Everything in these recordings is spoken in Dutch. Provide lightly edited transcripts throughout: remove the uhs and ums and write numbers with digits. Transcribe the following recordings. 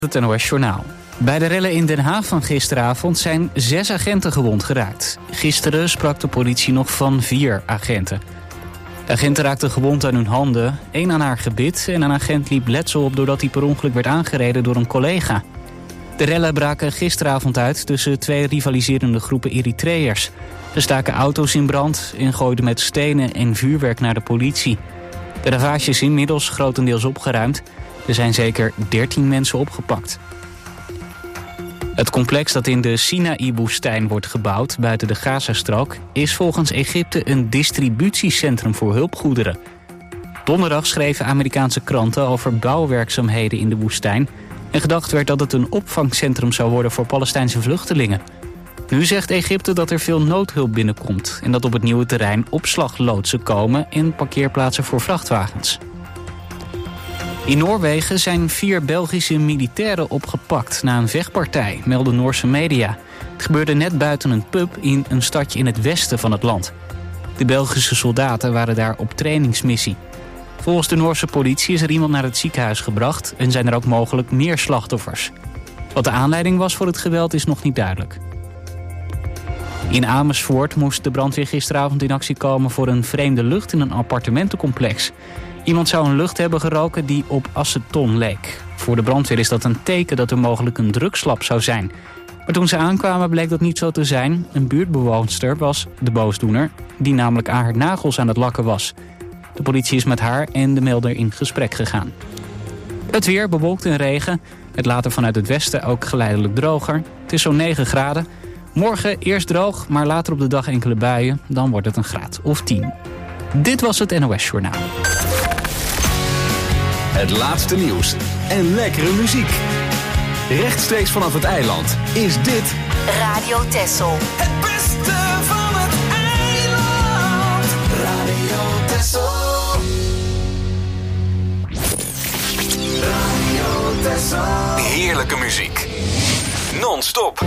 Het NOS Journaal. Bij de rellen in Den Haag van gisteravond zijn 6 agenten gewond geraakt. Gisteren sprak de politie nog van 4 agenten. De agenten raakten gewond aan hun handen, 1 aan haar gebit en een agent liep letsel op doordat hij per ongeluk werd aangereden door een collega. De rellen braken gisteravond uit tussen 2 rivaliserende groepen Eritreërs. Ze staken auto's in brand en gooiden met stenen en vuurwerk naar de politie. De ravage is inmiddels grotendeels opgeruimd. Er zijn zeker 13 mensen opgepakt. Het complex dat in de Sinaï-woestijn wordt gebouwd buiten de Gazastrook is volgens Egypte een distributiecentrum voor hulpgoederen. Donderdag schreven Amerikaanse kranten over bouwwerkzaamheden in de woestijn en gedacht werd dat het een opvangcentrum zou worden voor Palestijnse vluchtelingen. Nu zegt Egypte dat er veel noodhulp binnenkomt en dat op het nieuwe terrein opslagloodsen komen en parkeerplaatsen voor vrachtwagens. In Noorwegen zijn 4 Belgische militairen opgepakt na een vechtpartij, melden Noorse media. Het gebeurde net buiten een pub in een stadje in het westen van het land. De Belgische soldaten waren daar op trainingsmissie. Volgens de Noorse politie is er iemand naar het ziekenhuis gebracht en zijn er ook mogelijk meer slachtoffers. Wat de aanleiding was voor het geweld is nog niet duidelijk. In Amersfoort moest de brandweer gisteravond in actie komen voor een vreemde lucht in een appartementencomplex. Iemand zou een lucht hebben geroken die op aceton leek. Voor de brandweer is dat een teken dat er mogelijk een drugslab zou zijn. Maar toen ze aankwamen bleek dat niet zo te zijn. Een buurtbewoonster was de boosdoener, die namelijk aan haar nagels aan het lakken was. De politie is met haar en de melder in gesprek gegaan. Het weer bewolkt en regen. Het later vanuit het westen ook geleidelijk droger. Het is zo'n 9 graden. Morgen eerst droog, maar later op de dag enkele buien. Dan wordt het een graad of 10. Dit was het NOS Journaal. Het laatste nieuws en lekkere muziek. Rechtstreeks vanaf het eiland is dit Radio Texel. Het beste van het eiland. Radio Texel. Radio Texel. heerlijke muziek. Non-stop.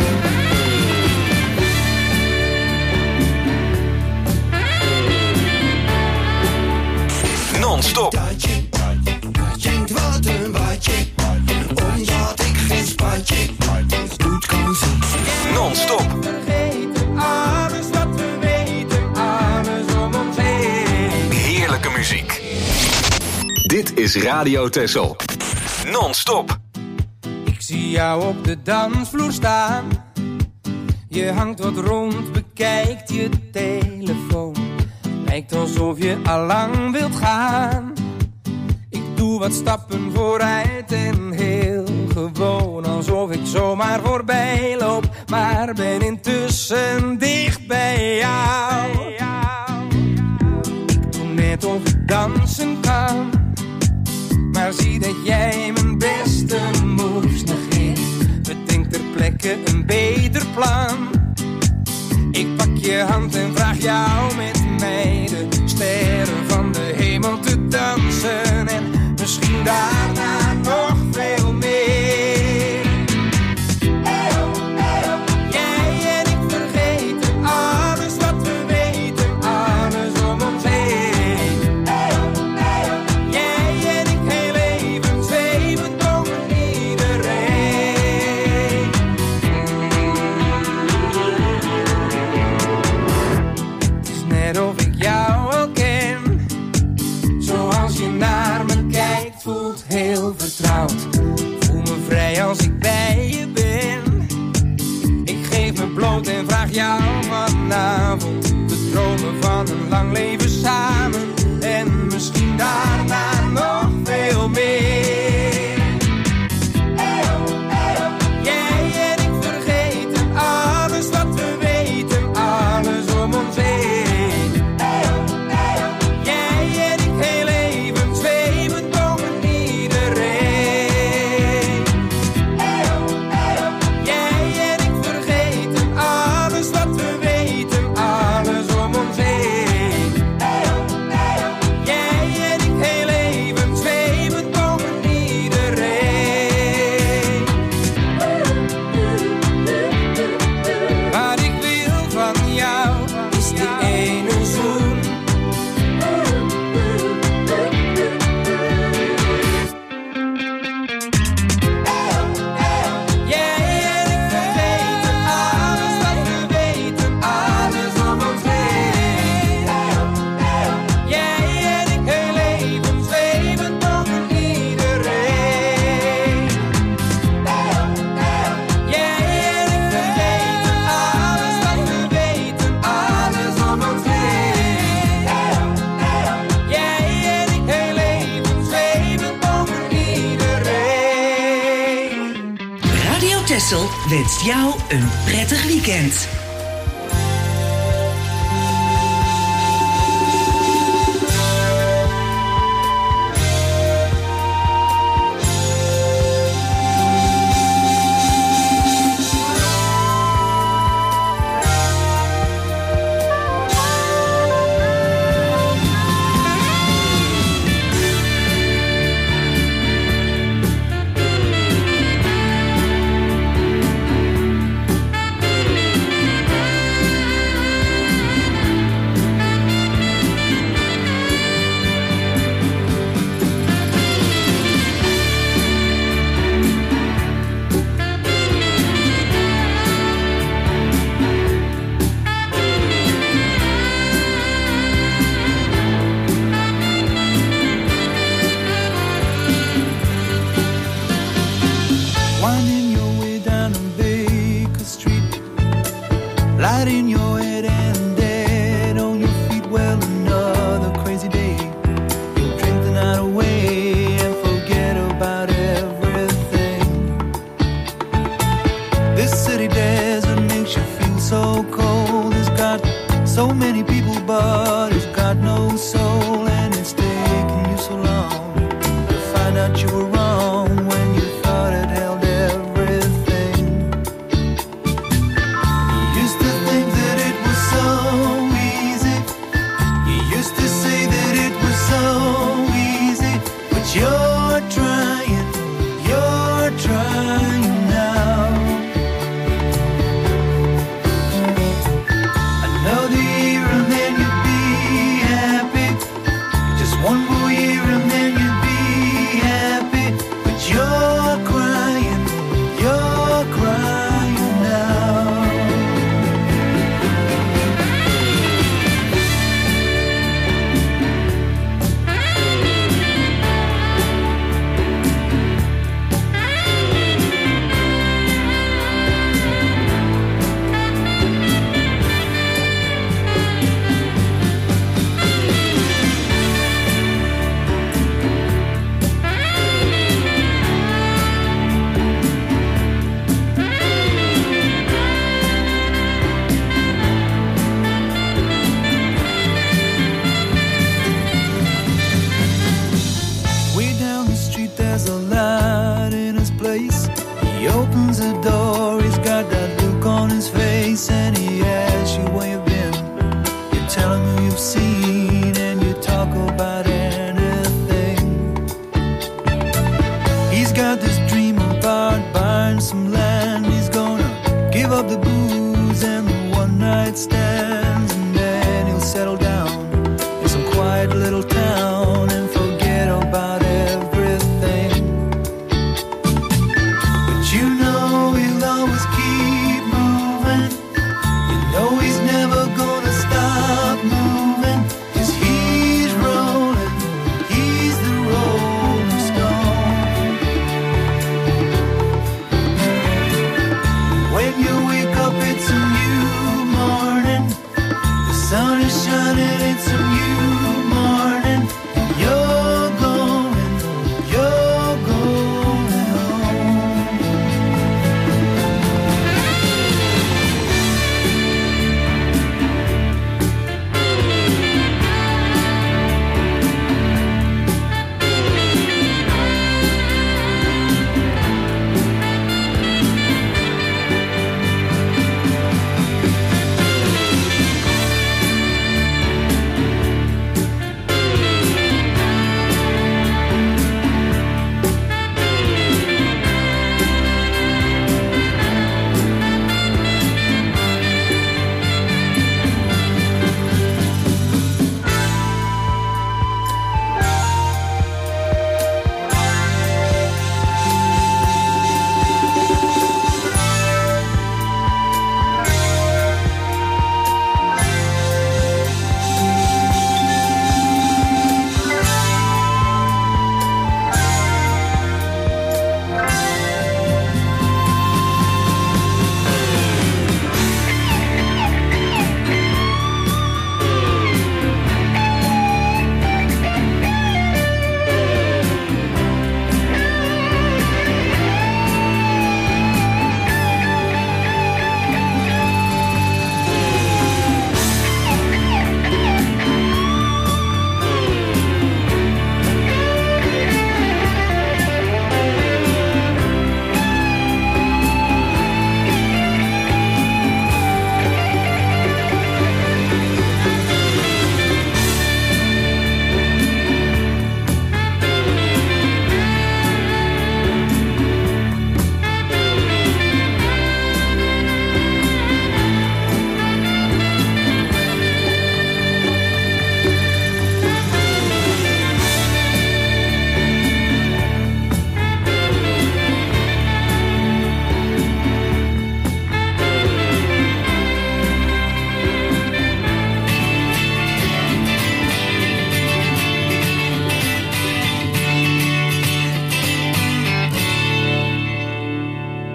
Non-stop. Denkt wat een watje, omdat ik geen spatje goed kan zien. Non-stop. Vergeten alles wat we weten, alles om ons heen. Heerlijke muziek. Dit is Radio Texel. Non-stop. Ik zie jou op de dansvloer staan. Je hangt wat rond, bekijkt je telefoon. Lijkt alsof je allang wilt gaan. Ik doe wat stappen vooruit en heel gewoon. Alsof ik zomaar voorbij loop, maar ben intussen dicht bij jou. Ik doe net of ik dansen kan, maar zie dat jij mijn beste moves negeert. Bedenk ter plekke een beter plan. Ik pak je hand en vraag jou met mij de sterren van de hemel te dansen. En misschien daarna nog veel meer. Jij en ik vergeten alles wat we weten, alles om ons heen. Jij en ik heel even zweven over iedereen. Het is net of ik jou al ken. Zoals je naar me kijkt, voelt heel vertrouwd. Voel me vrij als ik bij je ben. Ik geef me bloot en vraag jou vanavond te dromen van een lang leven samen. En misschien daarna nog veel meer. Jij en ik vergeten alles wat we weten, alles om ons heen. Jij en ik heel even zweven boven iedereen. Jij en ik vergeten alles wat we weten, alles om ons heen. Jij en ik heel even Texel wenst jou een prettig weekend. You know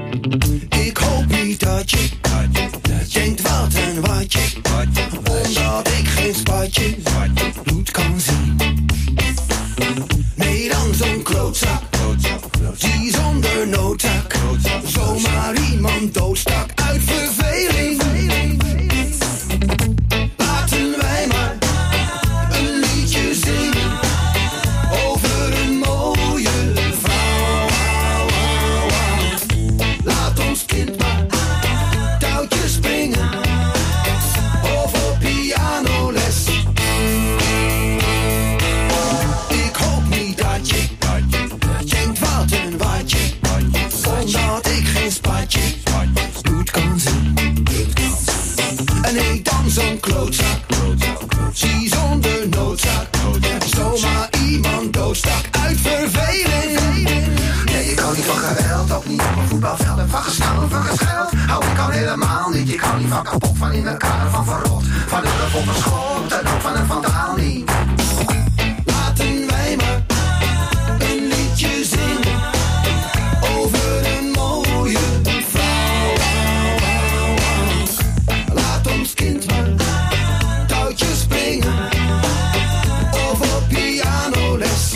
Ik hoop niet dat je denkt wat en wat je, omdat ik geen spatje bloed kan zien. Nee, dan zo'n klootzak, die zonder noodzaak zomaar iemand doodstak uit verveling. Laten wij maar een liedje zingen over een mooie vrouw. Laat ons kind maar touwtjes springen of op pianoles. Ik hoop niet dat je denkt wat en wat je, omdat ik geen spatje bloed kan zien. En nee, dan zo'n klootzak, zie zonder noodzaak zomaar iemand doodstak uit verveling. Nee, ik hou niet van geweld, ook niet op een voetbalveld. En van gestaan, van gescheld, hou ik al helemaal niet. Ik hou niet van kapot, van in elkaar, van verrot, van hulp op een schot en ook van een vandaal niet. Laten wij maar een liedje zingen over een mooie vrouw. Laat ons kind maar touwtjes springen of op pianoles.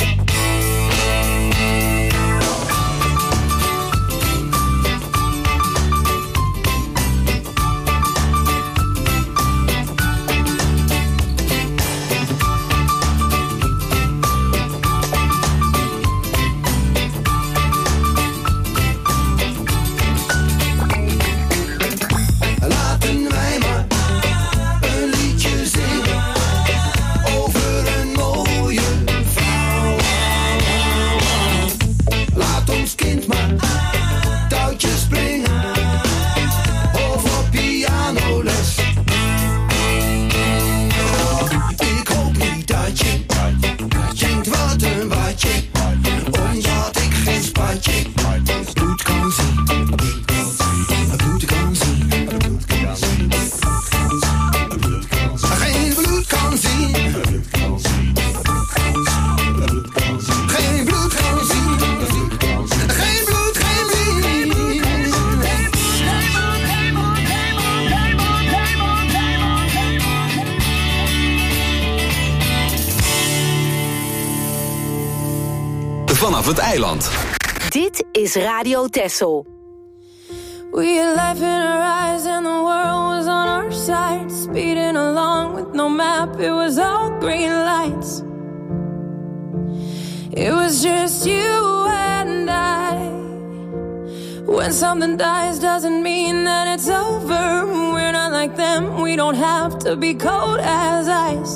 Laten wij maar een liedje zingen over een mooie vrouw. Laat ons kind maar touwtjes springen of op pianoles. Ik hoop niet dat je denkt wat en wat je, omdat ik geen spatje bloed kan zien. Bloed kan zien. Geen bloed kan zien. Geen bloed kan zien. Geen bloed, geen zien. Vanaf het eiland. Dit is Radio Texel. We had life in our eyes and the world was on our side. Speeding along with no map, it was all green lights. It was just you and I. When something dies doesn't mean that it's over. We're not like them, we don't have to be cold as ice.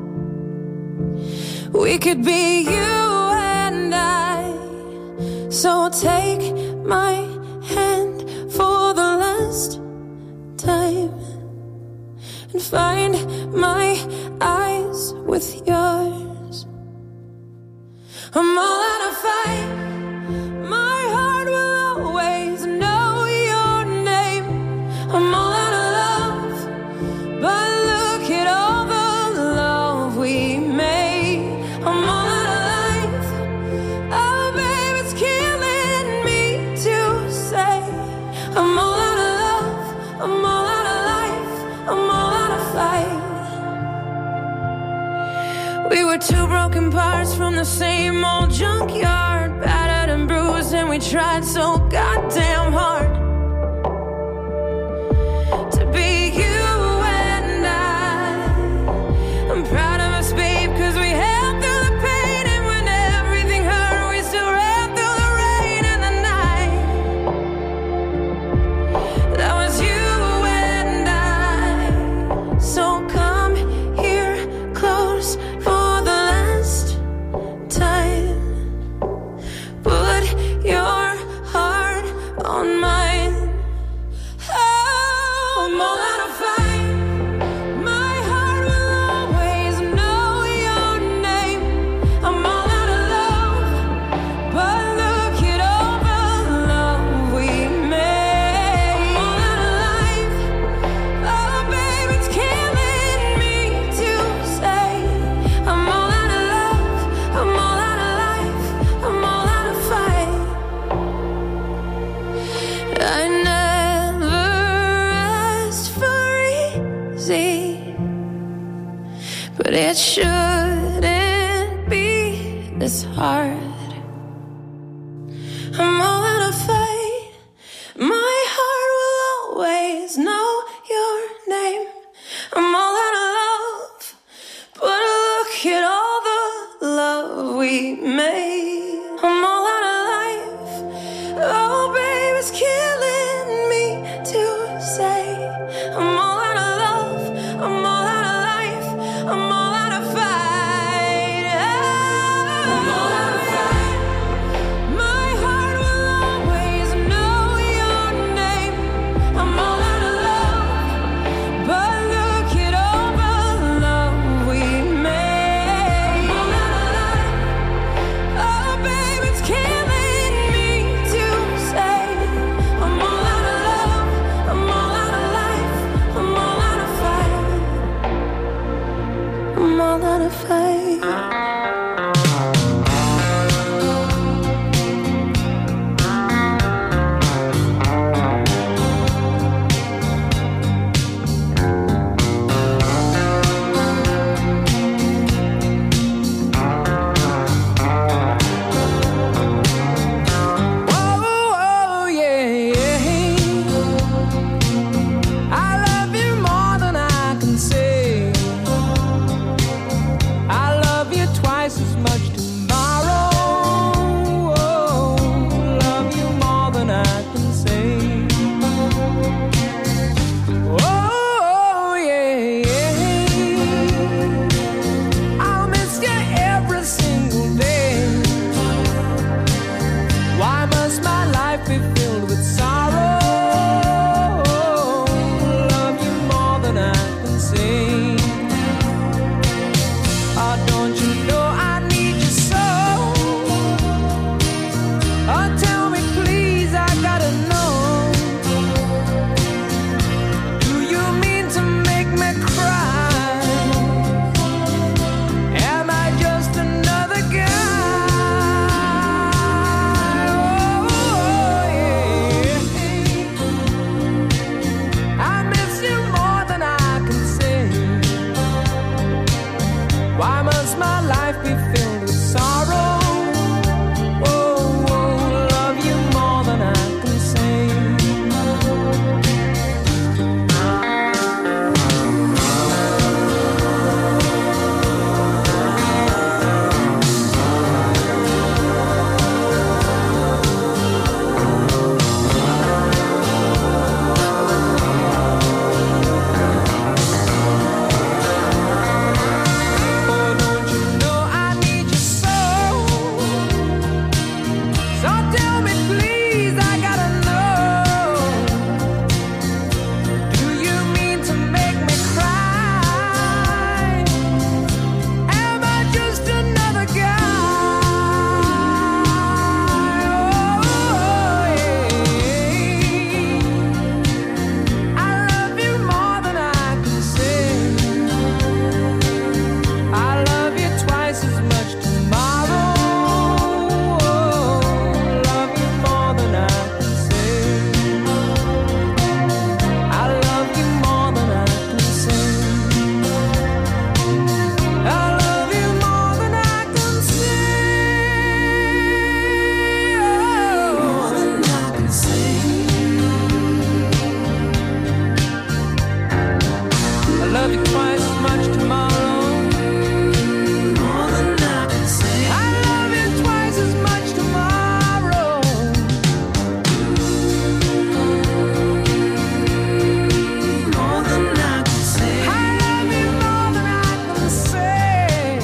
We could be you and I. So take my hand for the last time and find my eyes with yours. I'm all out of fight. My heart will always know your name. I'm all out of love, but look at all the love we made. I'm all out of life. Oh, babe, it's killing me to say. I'm all out of love. I'm all out of life. I'm all out of fight. We were two broken parts from the same old junkyard, battered and bruised, and we tried so goddamn hard to be you and I. I'm proud of us, babe, 'cause we held through the pain, and when everything hurt, we still ran through the rain and the night. That was you and I. So come here close for the last time. Put your heart on I never asked for easy, but it shouldn't be this hard. I'm all out of fight. My heart will always know your name. I'm all out of love, but look at all the love we made. I'm all out of life. Oh, babe, it's killing me to say. I'm all out of love. I'm all out of life. I'm all out of fight. I'm all out of fight. My heart will always know your name. I'm all out of love, but look at all the love we made. I'm all out of life. Oh, babe, it's killing me to say. I'm all out of love. I'm all out of life. I'm all out of fight. I'm all out of fight. Oh, yeah, yeah. I love you more than I can say. I love you twice as much tomorrow. Oh, love you more than I can say. Oh, yeah, yeah. I'll miss you every single day. Why must my life be filled with sorrow? Love you more than I can say. Oh, don't you know I need you so? Oh, tell me please, I gotta know. Do you mean to make me cry? Am I just another guy? Oh, yeah. I miss you more than I can say. Why must my life be filled with sorrow? Oh, love you more than I can say. Oh, don't you know I need you so? So tell me please, I gotta know. Do you mean to make me cry? Am I just another guy? Oh, yeah. I love you more than I can say. I love you twice as much tomorrow. Love you more than I can say. I love you more than I can say. I love you more than I can say. More than I can say. I love you twice as much tomorrow. More than I can say. I love you twice as much tomorrow. More than I can say. I love you more than I can say.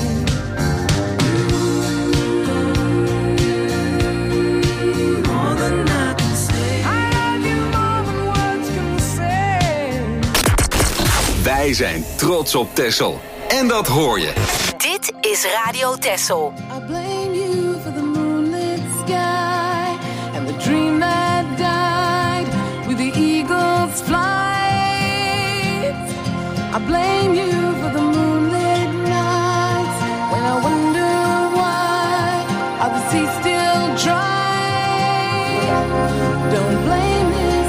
More than I can say. I love you more than words can say. Wij zijn trots op Texel. En dat hoor je. Dit is Radio Texel. I blame you for the moonlit sky and the dream that died with the eagle's flight. I blame you for the moonlit nights when I wonder why are the seas still dry. Don't blame me.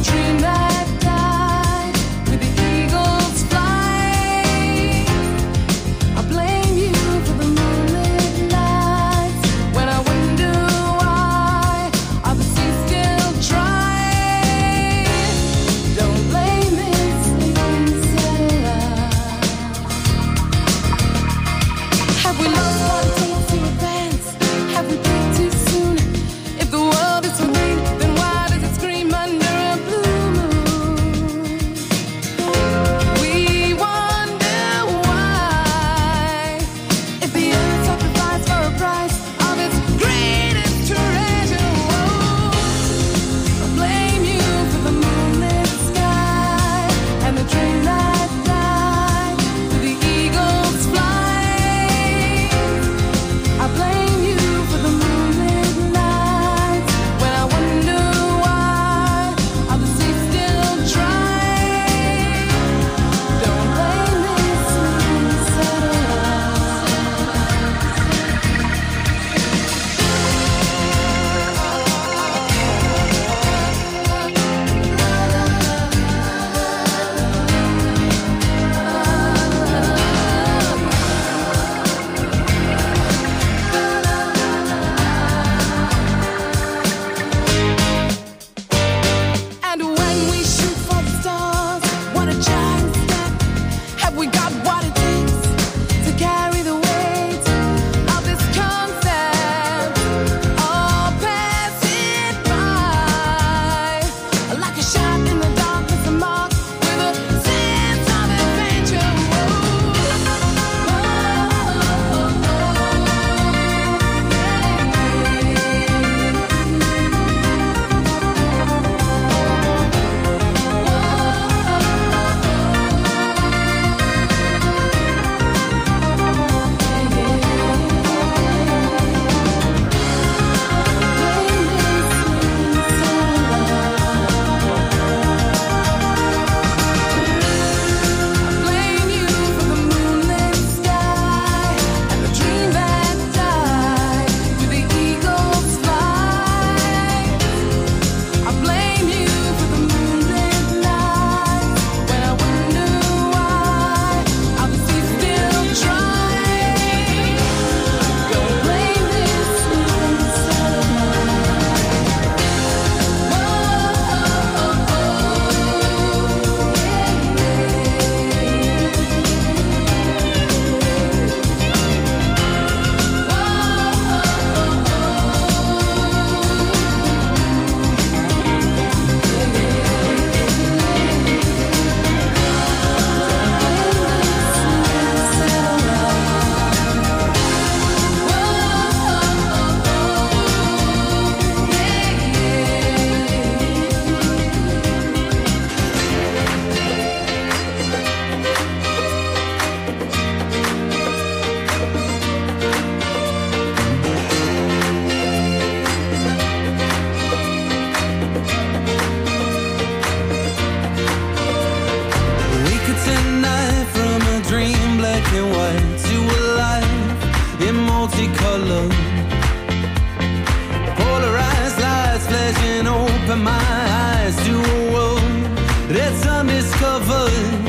open my eyes to a world that's undiscovered.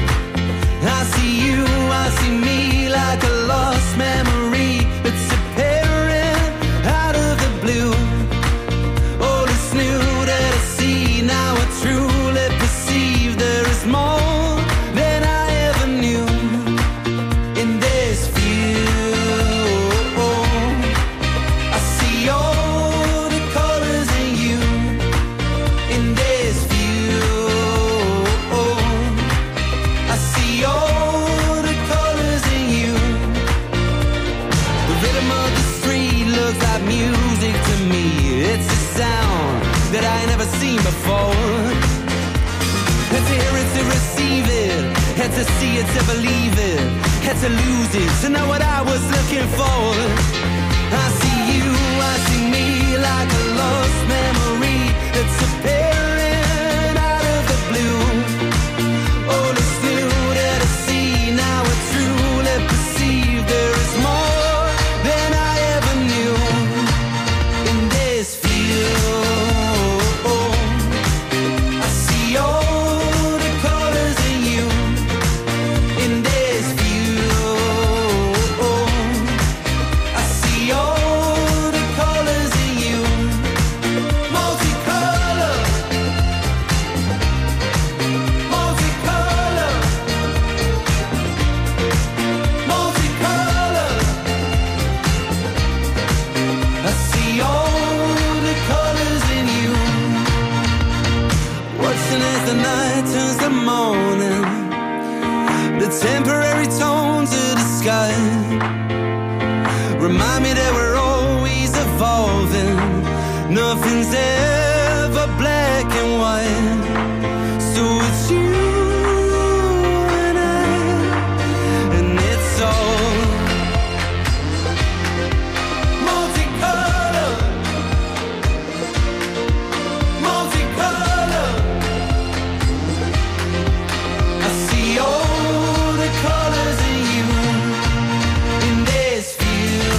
I see you, I see me like a lost memory that's appearing out of the blue. All is new that I see, now I truly perceive there is more than I ever knew in this view. I see all the colors in you in this view. I see all the colors in you. The rhythm of the street looks like music to me. It's a sound that I ain't never seen before. Had to hear it to receive it, had to see it to believe it, had to lose it to know what I was looking for. I see you, I see me like a lost memory that's appearing out of the blue. All is new that I see, now I truly perceive there is more than I ever knew in this view. I see watching as the night turns to morning, the temporary tones of the sky remind me that we're always evolving. Nothing's ever black and white. So it's you and I, and it's all multicolor, multicolor. I see all the colors in you in this view.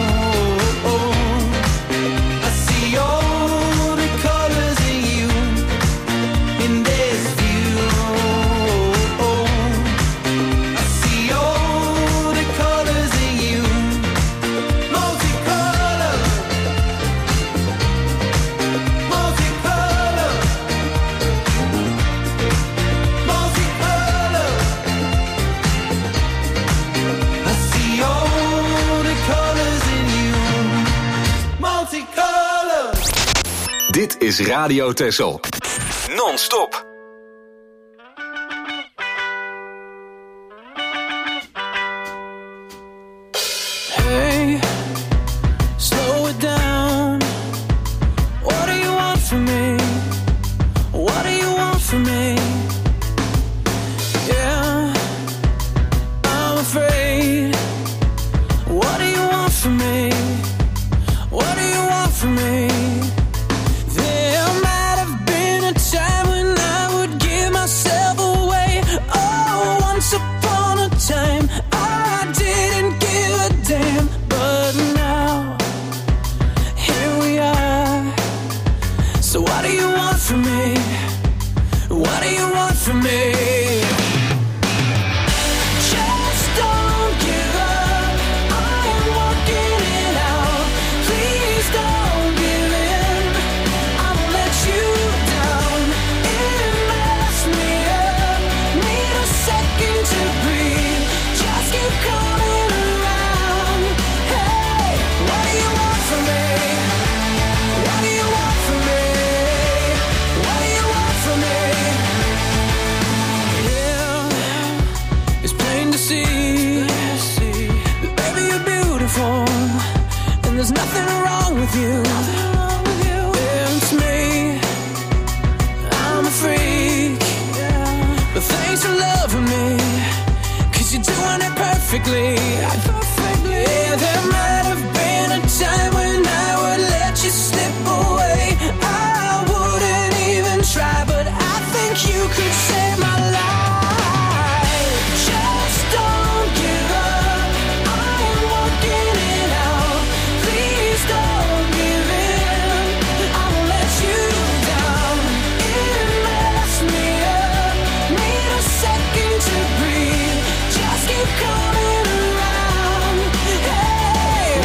I see all the colors in you in this view. I see all the colors in you, multicolor, multicolor, multicolor. I see all the colors in you, multicolor. Dit is Radio Texel. Non-stop. Hey, slow it down. What do you want from me? What do you want from me? Yeah, I'm afraid. What do you want from me? What do you want from me? There might have been a time when I would give myself away. Oh, once upon a time I didn't give a damn. But now, here we are. So what do you want from me? What do you want from me? Just don't give up. I am walking it out. Please don't give in. I won't let you down. It messed me up. Need a second to breathe. Just keep coming around. Hey, what do you want from me? What do you want from me? What do you want from me? Yeah, it's plain to see that baby you're beautiful, and there's nothing wrong with you. Yeah, it's me, I'm a freak, but thanks for loving me, 'cause you're doing it perfectly. Yeah, there might have been a time when I would let you slip away. I wouldn't even try, but I think you could save my life. Just don't give up. I am working it out. Please don't give in. I won't let you down. It messed me up. Need a second to breathe. Just keep coming around. Hey,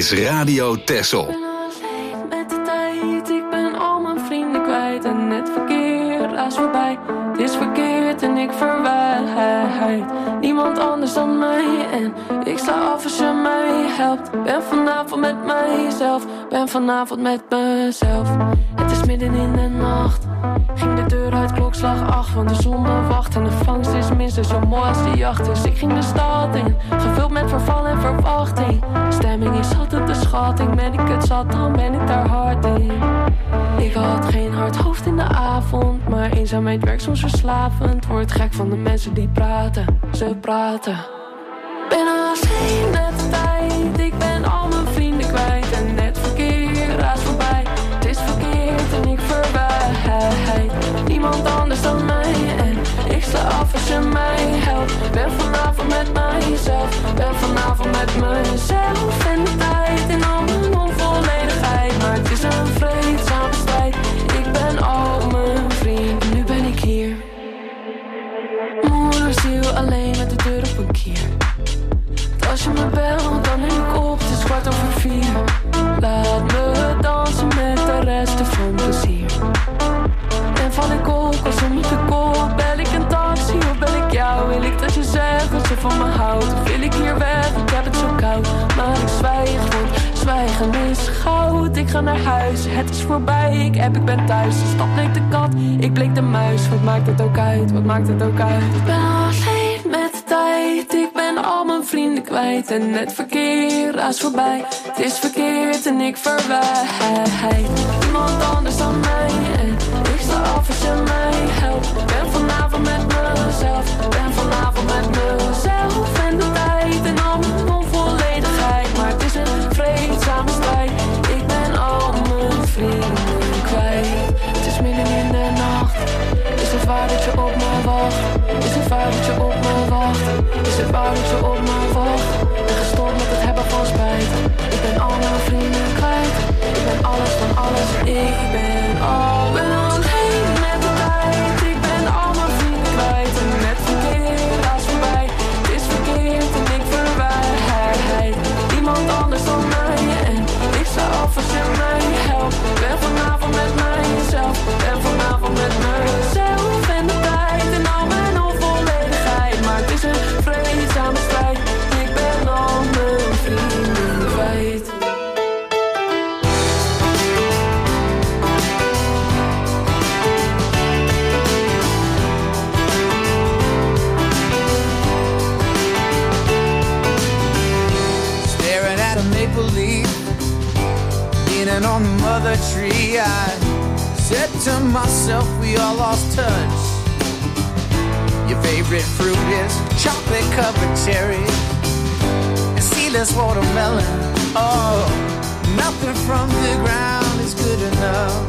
is Radio Texel. Ik ben alleen met de tijd, ik ben al mijn vrienden kwijt. En het verkeer raast voorbij, het is verkeerd en ik verwijt. Niemand anders dan mij en ik sta af als je mij helpt. Ben vanavond met mijzelf, ben vanavond met mezelf. Het is midden in de nacht, ging de deur uit klokslag 8. Want de zon bewacht en de vangst is minstens zo mooi als de jacht. Dus ik ging de stad in, gevuld met verval en verwachting. Stemming is altijd de schatting, ben ik het zat dan ben ik daar hard in. Ik had geen hard hoofd in de avond, maar eenzaamheid werkt soms verslavend. Word gek van de mensen die praten, ze praten. Ben alleen met de tijd, ik ben al mijn vrienden kwijt. En het verkeer raast voorbij, het is verkeerd en ik verwijt. Niemand anders dan mij en ik sla af als je mij helpt. Ben vanavond met mijzelf, ben vanavond met mezelf. En de tijd in al mijn onvolledigheid, maar het is een vreedzame strijd. Ik ben al mijn vriend, nu ben ik hier. Moederziel alleen met de deur op een kier. Als je me belt, dan neem ik op, het is 4:15. Laat me dansen met de resten van plezier. En val ik op, als om te kop, bel ik een taxi of bel ik jou? Wil ik dat je zegt dat je van me houdt? Of wil ik hier weg, ik heb het zo koud. Maar ik zwijg, want zwijgen is goud. Ik ga naar huis, het is voorbij, ik ben thuis. De stad bleek de kat, ik bleek de muis. Wat maakt het ook uit, wat maakt het ook uit? Ik ben alleen met de tijd, ik ben al mijn vrienden kwijt. En het verkeer raast voorbij, het is verkeerd en ik verwijt. Niemand anders dan mij en ik sta af als je mij helpt. Ben vanavond met mezelf, ben vanavond met mezelf. En de tijd en al mijn onvolledigheid, maar het is een vreedzame strijd. Ik ben al mijn vrienden kwijt. Het is midden in de nacht, is het waar dat je op me wacht? Is het waar dat je op me wacht? Is het waar dat je op me wacht? Ben gestopt met het hebben van spijt. Ik ben al mijn vrienden kwijt. Ik ben alles van alles, ik ben al. Ben alleen met de tijd, ik ben al mijn vrienden kwijt. En het verkeer raast voorbij, het is verkeerd en ik verwijt. Niemand anders dan mij en ik sta af als je mij helpt. Ben vanavond met mijzelf, ben vanavond met mezelf. En de tijd en al mijn onvolledigheid, maar het is een vreedzame strijd. Ik ben al mijn vrienden kwijt. Staring at a maple leaf, leaning on the mother tree, I said to myself, we all lost touch. Your favorite fruit is chocolate-covered cherries and seedless watermelon. Oh, nothing from the ground is good enough.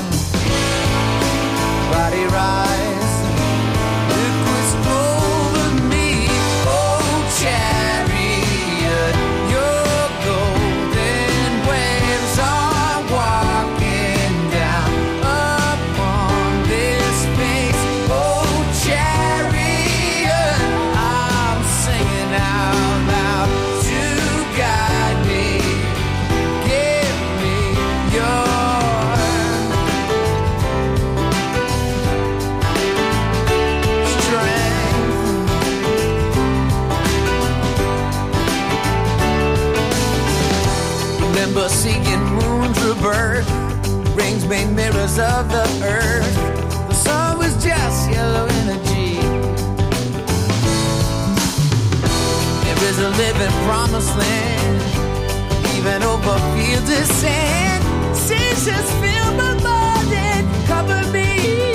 Body rise, look what's over me. Oh, chariot, your golden waves are walking down upon this space. Oh, chariot, I'm singing out loud to guide me. Give me your remember seeing moons rebirth, rings made mirrors of the earth. The sun was just yellow energy. There is a living promised land, even over fields of sand. Seasons fill my mind and cover me,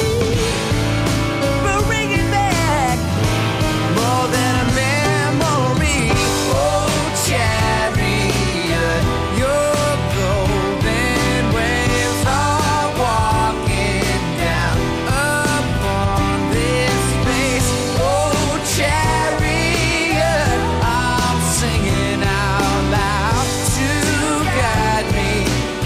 bringing back more than a memory. Oh, chariot, your golden waves are walking down upon this space. Oh, chariot, I'm singing out loud to guide me.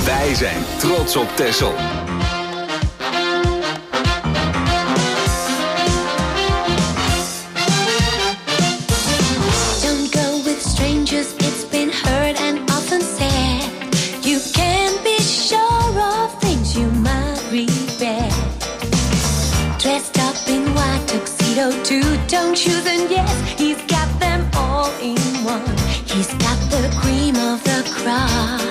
Wij zijn trots op Texel. Don't go with strangers, it's been heard and often said. You can't be sure of things you might regret. Dressed up in white tuxedo too, don't choose and yes, he's got them all in one. He's got the cream of the crop.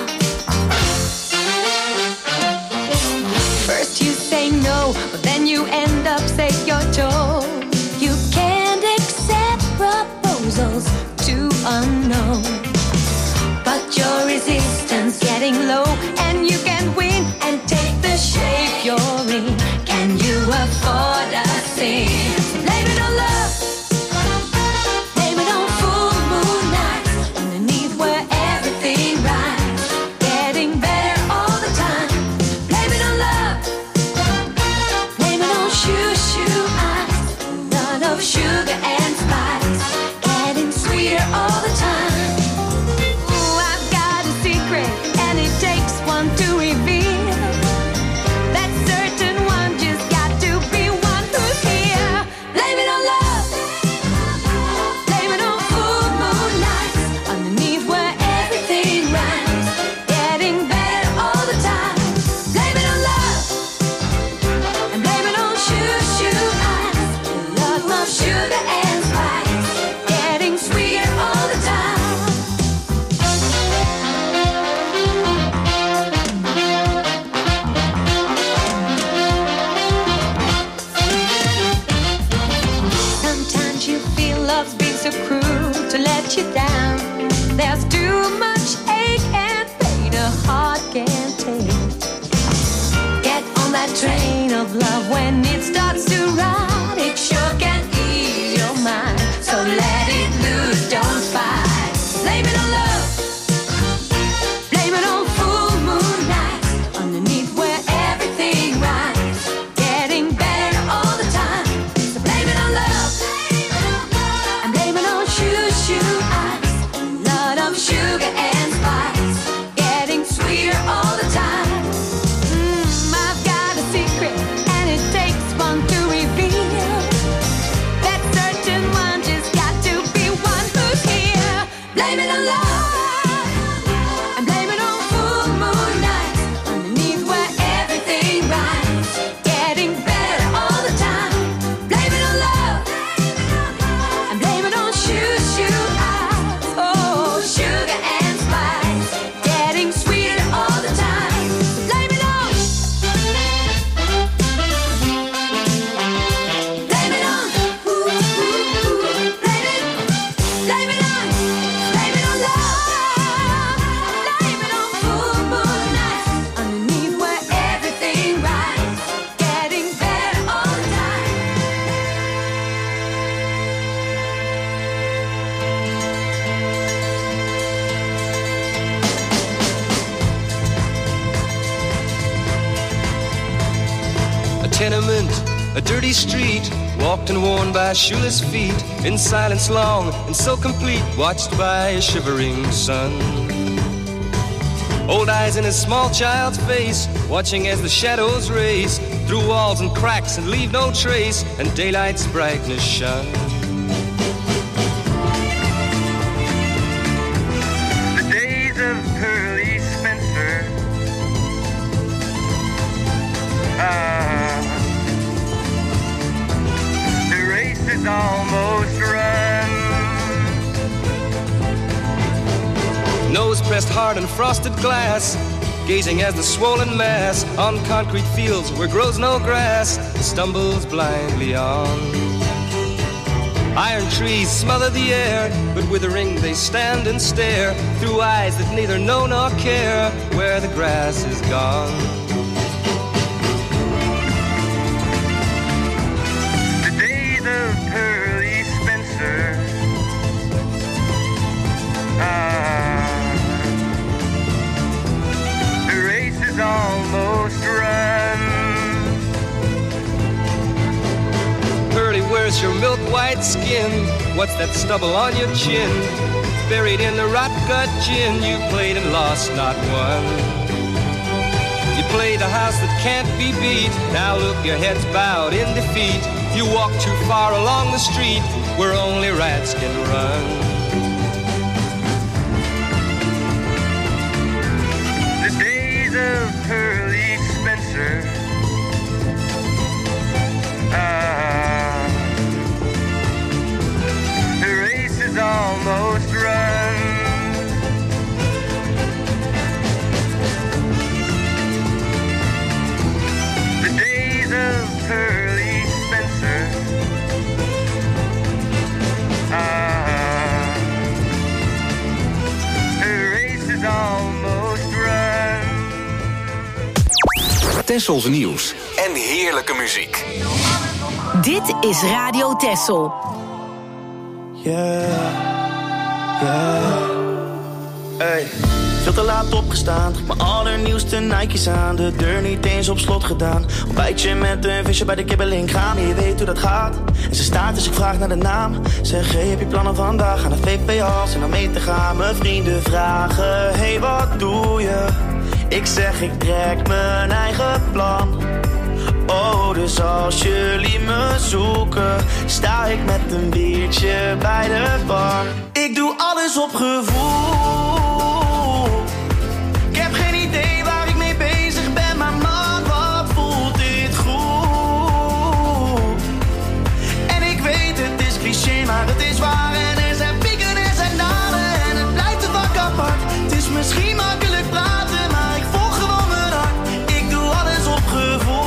First you say no, but then you end up say you're told. You can't accept proposals too unknown. But your resistance getting low, and you can win and take the shape you're in. Can you afford a thing? Blame it on love. Blame it on full moon nights, underneath where everything rides, getting better all the time. Blame it on love. Blame it on shoo-shoo eyes, none of sugar and spice, getting sweeter all the time. Ooh, I've got a secret, and it takes one to reveal. That certain one just got to be one who's here. Blame it on love. Blame it on full moon nights, underneath where everything rhymes, getting better all the time. Blame it on love, and blame it on shoo-shoo eyes, love of sugar and spice, getting sweeter all the time. Sometimes you feel love's been so cruel to let you down. There's too much ache and pain a heart can't take. Get on that train of love when it starts to ride. It sure can ease your mind, so let it loose, don't fight. Blame it on love. Blame it on full moon nights, underneath where everything rides, getting better all the time. So blame it on love, and blame it on shoo-shoo eyes, lot of sugar and spice, getting sweeter all the time. I've got a secret, and it takes one to reveal. That certain one just got to be one who's here. Blame it on love, and blame it on full moon nights, underneath where everything rides, getting better all the time. Blame it on love, and blame it on shoo-shoo eyes, oh, sugar and spice, getting sweeter all the time. Blame it on. Blame it on. Ooh, ooh, ooh. Blame it. Blame it on. Blame it on love. Blame it on full moon nights, underneath where everything rides, getting better all the time. A tenement, a dirty street, walked and worn by shoeless feet, in silence long and so complete, watched by a shivering sun. Old eyes in a small child's face, watching as the shadows race through walls and cracks and leave no trace, and daylight's brightness shine. The days of Pearly Spencer. The race is almost run. Nose pressed hard on frosted glass, gazing as the swollen mass on concrete fields where grows no grass stumbles blindly on. Iron trees smother the air, but withering they stand and stare through eyes that neither know nor care where the grass is gone. The days of Pearly Spencer. The race is almost run. Pearly, where's your milk white skin? What's that stubble on your chin? Buried in the rot gut gin, you played and lost not one. You play the house that can't be beat. Now look, your head's bowed in defeat. You walk too far along the street where only rats can run. The days of Pearly Spencer. The race is almost run. The days of Pearly Spencer. The race is almost run. Tessels nieuws en heerlijke muziek. Dit is Radio Tessel. Hey, veel te laat opgestaan. Trek mijn allernieuwste Nike's aan. De deur niet eens op slot gedaan. Ontbijtje met een visje bij de kibbeling gaan. Je weet hoe dat gaat. En ze staat dus ik vraag naar de naam. Zeg, hey, heb je plannen vandaag? Gaan naar VPA's en dan mee te gaan. Mijn vrienden vragen, hey, wat doe je? Ik zeg, ik trek mijn eigen plan. Oh, dus als jullie me zoeken, sta ik met een biertje bij de bar. Ik doe alles op gevoel. Ik heb geen idee waar ik mee bezig ben, maar man, wat voelt dit goed. En ik weet, het is cliché, maar het is waar. En er zijn pieken en er zijn dalen en het blijft een vak apart. Het is misschien makkelijk praten, maar ik volg gewoon mijn hart. Ik doe alles op gevoel.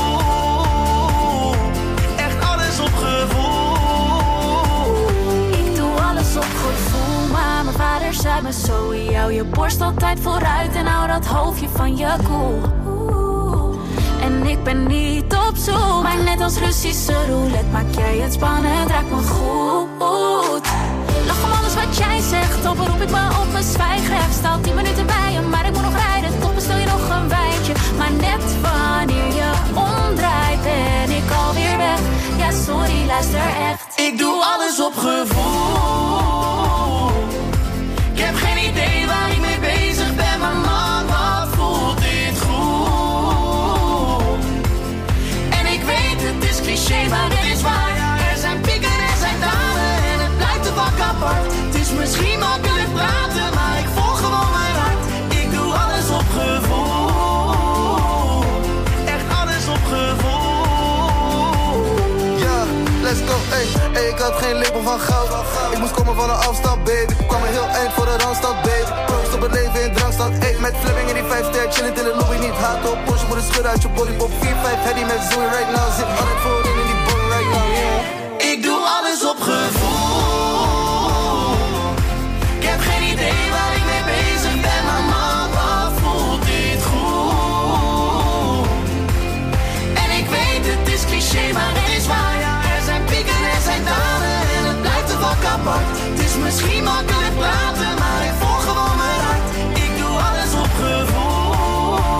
Mijn vader zei me zo, hou je borst altijd vooruit en hou dat hoofdje van je koel. En ik ben niet op zoek, maar net als Russische roulette maak jij het spannend, raakt me goed. Lach om alles wat jij zegt, dan beroep ik me op mijn zwijgrecht. Sta 10 minuten bij je, maar ik moet nog rijden, toch bestel je nog een wijntje. Maar net wanneer je omdraait ben ik alweer weg. Ja sorry, luister echt. Ik doe alles op gevoel. Ik heb geen idee waar ik mee bezig ben, maar man, wat voelt dit goed. En ik weet, het is cliché, maar het is waar. Er zijn pieken en er zijn dalen en het blijft een vak apart. Het is misschien makkelijk praten, maar ik volg gewoon mijn hart. Ik doe alles op gevoel. Echt alles op gevoel. Ja, let's go, ey. Ey, ik had geen label van goud. Ik moest komen van een afstand, baby. Ik kwam een heel eind voor de Randstad, baby. Proost op het leven in drankstad, ey. Met Fleming in die 5-ster, chillend in de lobby. Niet haat op, Porsche moet een schudden uit je bodypop. 4-5, heady met Zoe right now. Zit altijd voorin in die bong right now, yeah. Ik doe alles op gevoel. Ik heb geen idee waar ik mee bezig ben, maar man, wat voelt dit goed. En ik weet, het is cliché, maar het is waar. Er zijn pieken en er zijn dalen en het blijft een vak apart. Het is misschien makkelijk praten, maar ik volg gewoon mijn hart. Ik doe alles op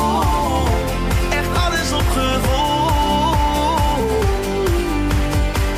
gevoel. Echt alles op gevoel.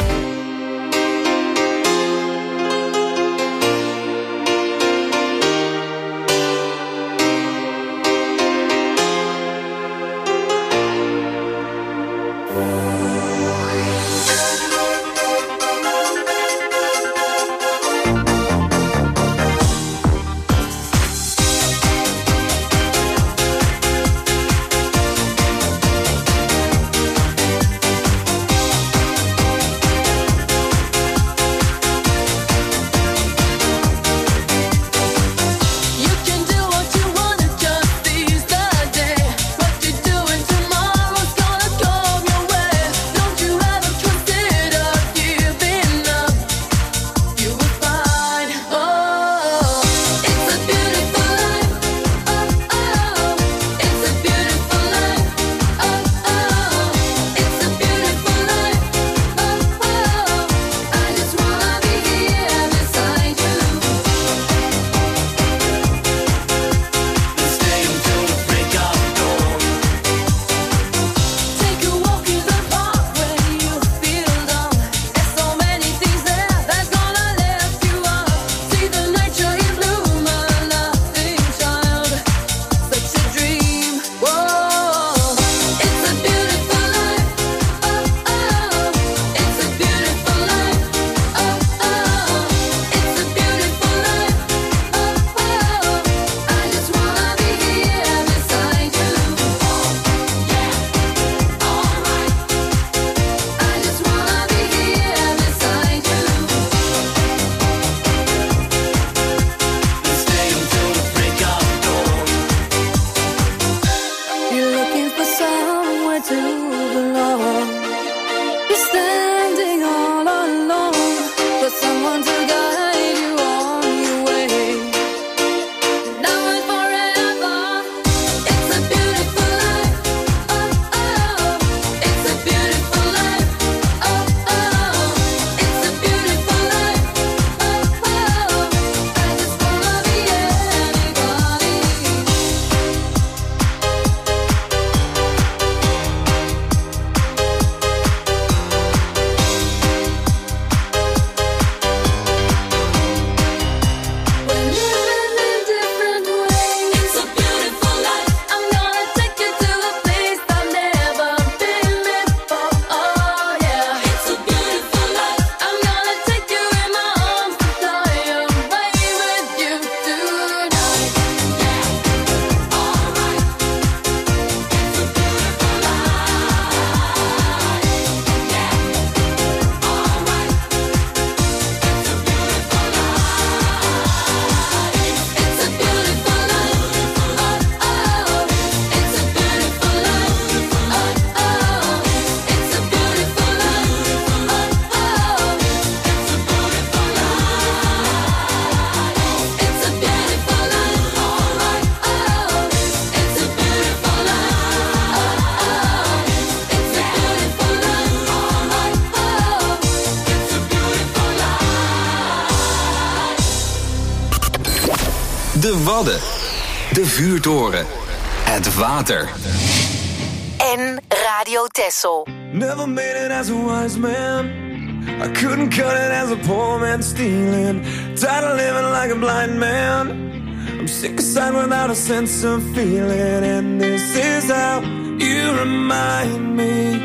De Wadden. De Vuurtoren. Het water. En Radio Texel. Never made it as a wise man. I couldn't cut it as a poor man stealing. Tired of living like a blind man. I'm sick aside without a sense of feeling. And this is how you remind me.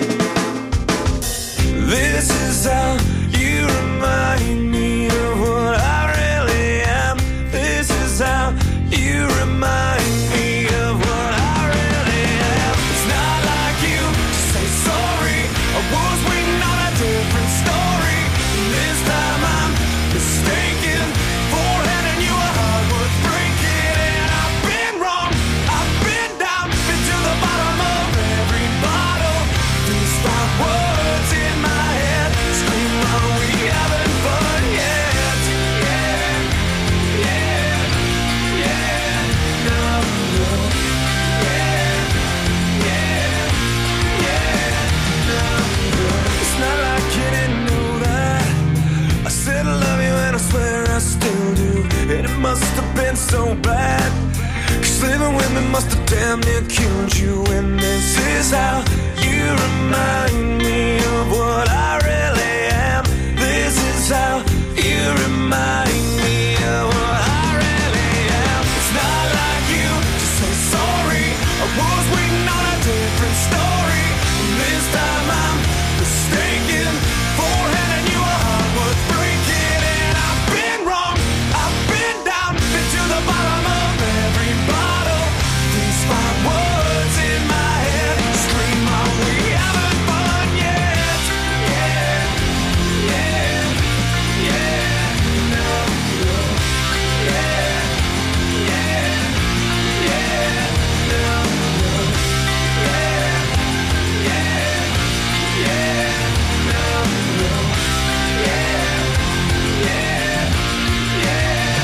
This is how you remind me of what I really am. This is how you remind me of what I really am. It's not like you to say sorry. I was waiting on a different story. This time I'm mistaken for handing you a heart worth breaking. And I've been wrong, I've been down, been to the bottom of every bottle. These 5 words in my head scream, are we having fun yet? Yeah, yeah, yeah, no, no. Yeah, yeah, yeah, no, no. It's not like you didn't know that I said I love you and I swear I still do. And it must have been so bad, 'cause living with me must have damn near killed you. And this is how you remind me of what I really am. This is how you remind me of what I really am. It's not like you to say sorry. I was waiting on a different story. This time I'm mistaken for handing you a heart worth breaking. And I've been wrong, I've been down, been to the bottom of every bottle. These 5 words in my head scream, are we having fun yet? Yeah, yeah, yeah, no, no. Yeah, yeah, yeah, no, no. Yeah, yeah, yeah, no, no. Yeah, yeah, yeah,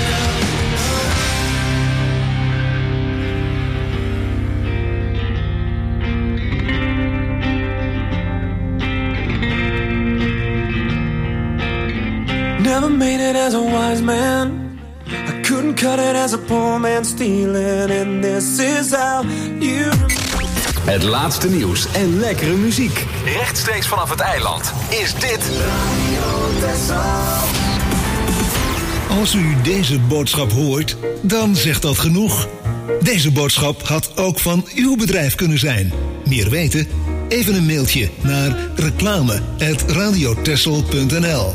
Never made it as a wise man. I couldn't cut it as a poor man stealing. And this is how you. Het laatste nieuws en lekkere muziek. Rechtstreeks vanaf het eiland is dit Als u deze boodschap hoort, dan zegt dat genoeg. Deze boodschap had ook van uw bedrijf kunnen zijn. Meer weten? Even een mailtje naar reclame@radiotexel.nl.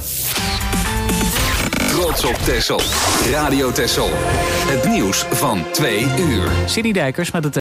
Trots op Texel. Radio Texel. Het nieuws van 2 uur. Cindy Dijkers met het